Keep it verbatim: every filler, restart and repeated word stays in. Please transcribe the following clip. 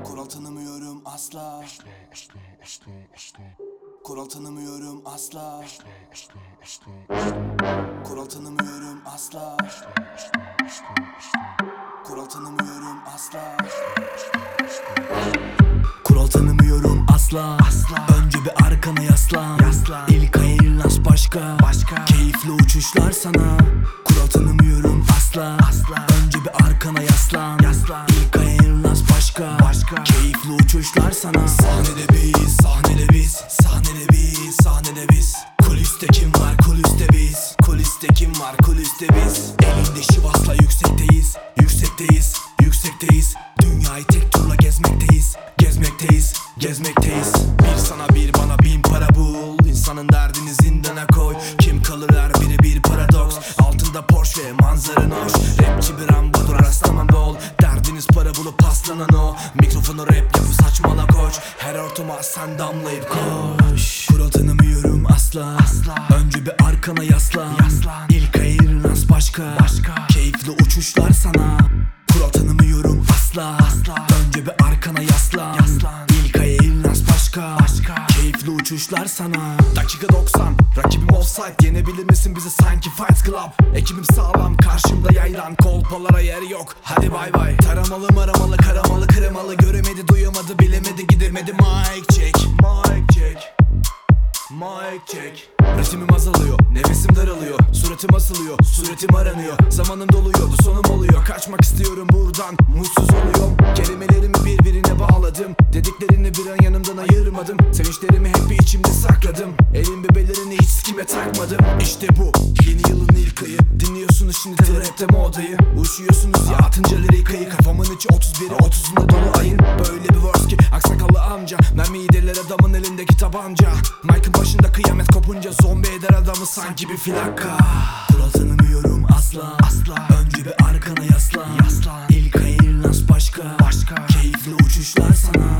Kural tanımıyorum asla. Kural tanımıyorum asla. Kural tanımıyorum asla. Kural tanımıyorum asla. Kural tanımıyorum asla. Önce bir arkana yaslan. İlk ayın nas başka. Keyifli uçuşlar sana. Kural tanımıyorum asla. Önce bir arkana yaslan. İlk ayın nas başka. Keyifli uçuşlar sana. Sahnede biz, sahnede biz, sahnede biz, sahnede biz. Kuliste kim var, kuliste biz. Kuliste kim var, kuliste biz. Elinde şivasla yüksekteyiz, yüksekteyiz, yüksekteyiz. Dünyayı tek turla gezmekteyiz, gezmekteyiz, gezmekteyiz. Bir sana bir bana bin para bul. İnsanın derdini zindana koy. Kim kalır her biri bir paradoks. Altında Porsche ve manzaran hoş. Rapçi bir ambadur rastlamam bol. Derdiniz para bulup paslanan o. Mikrofonu rap yapıp saçmala koç. Her ortama sen damlayıp koş. Kural tanımıyorum asla. Önce bir arkana yaslan. İlk ayın nas başka. Keyifli uçuşlar sana. Kural tanımıyorum asla. Önce bir arkana yaslan. İlk ayın nas başka. Keyifli uçuşlar sana. Dakika doksan, rakibim offside. Yenebilir misin bizi sanki Fight Club. Ekibim sağlam, karşımda yaylan. Kolpalara yer yok, hadi bay bay. Taramalı maramalı, karamalı kremalı. Göremedi duyamadı, bilemedi gidemedi. Mic check, mic check, mic check. Ritimim azalıyor, nefesim daralıyor. Suratım asılıyor, suretim aranıyor. Zamanım doluyor, bu sonum oluyor. Kaçmak istiyorum buradan, mutsuz oluyorum. Kelimelerimi birbirine bağladım. Dediklerini bir an yanımdan ayırmadım. Sevinçlerimi hep bir içimde sakladım. Elin bebelerini hiç kime takmadım. İşte bu, yeni yılın ilk ayı. Dinliyorsunuz şimdi trapte modayı. Uçuyorsunuz ya atınca lirikayı. Kafamın içi otuz biri otuzunda dolu ayın. Böyle bir verse ki aksakallı amca. Mermi deler adamın elindeki tabanca. Mike'ın başında kıyamet kopunca zombi eder adamı sanki bir filaka. Kural tanımıyorum asla. Önce bir arkana yaslan. İlk ayın nas başka. Keyifli uçuşlar sana.